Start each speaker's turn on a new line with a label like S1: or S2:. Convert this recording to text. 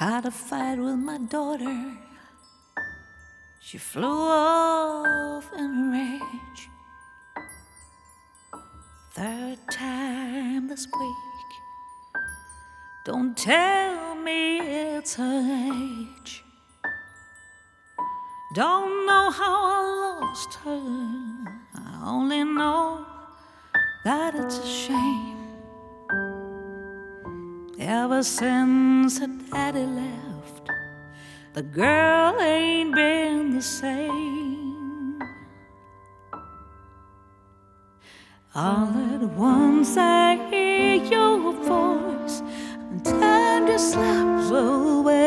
S1: Had a fight with my daughter. She flew off in a rage. Third time this week. Don't tell me it's her age. Don't know how I lost her. I only know that it's a shame. Ever since her daddy left, the girl ain't been the same. All at once I hear your voice, and time just slips away.